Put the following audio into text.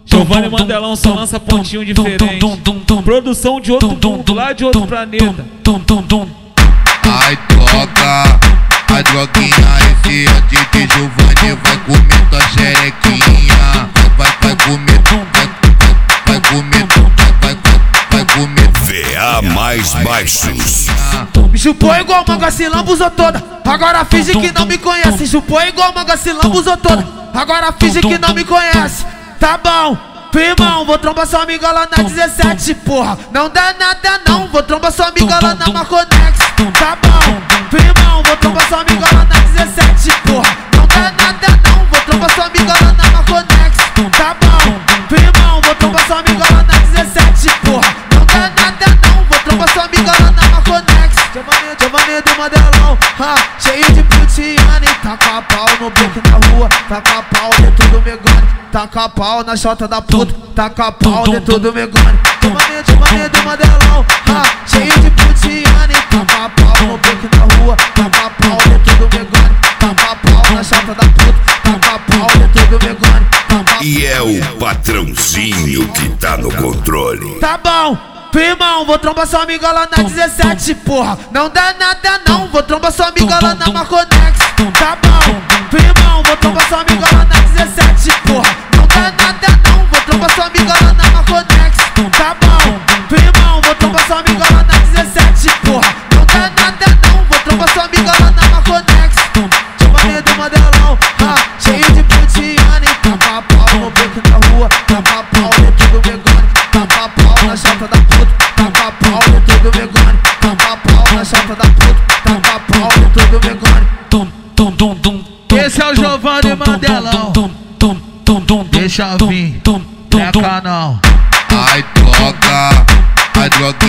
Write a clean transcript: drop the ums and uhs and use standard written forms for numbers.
Giovanni Mandelão só lança pontinho diferente. Produção de outro mundo, lá de outro planeta. Ai droga, ai droguinha, esse é DJ Giovanni vai comer tua xerequinha. Vai comer, vai comer, vai comer. VA mais baixos. Me chupou igual manga, se lambuzou toda. Agora finge que não me conhece. Chupou igual manga, se lambuzou toda. Agora finge que não me conhece. Tá bom, firmão, vou trombar sua amiga lá na 17, porra. Não dá nada não, vou trombar sua amiga lá na Marconex. Tá bom, firmão, vou trombar sua amiga lá na 17, porra. Não dá nada não, vou trombar sua amiga lá na Marconex. Tá bom, firmão, vou trombar sua amiga lá na 17, porra. Não dá nada não, vou trombar sua amiga lá na Marconex. Giovanni do Mandelão, cheio de putiane. Taca pau no beco na rua, taca pau dentro do Megane. Taca pau na chota da puta, taca pau dentro do Megane. Giovanni do Mandelão, cheio de putiane. Taca pau no beco na rua, taca pau dentro do Megane. Taca pau na chota da puta, taca pau dentro do Megane. E é o patrãozinho que tá no controle. Tá bom, firmão, vou trombar sua amiga lá na 17, porra. Não dá nada não, vou trombar sua amiga lá na Marconex. Tá bom, firmão, vou trombar sua amiga lá na 17, porra. Não dá nada não, vou trombar sua amiga lá na Marconex. Tá bom, firmão, vou trombar sua amiga lá na 17, porra. Não dá nada não, vou trombar sua amiga lá na Marconex. Giovanni do Mandelão, cheio de putiane. Taca pau no beco na rua, taca pau dentro do Megane. Taca pau na chota da puta, taca pau dentro do Megane. Taca pau na chota da puta, taca pau dentro do Megane. Esse é o Giovanni Mandelão, deixa vir, é canal. Ai droga, ai droga.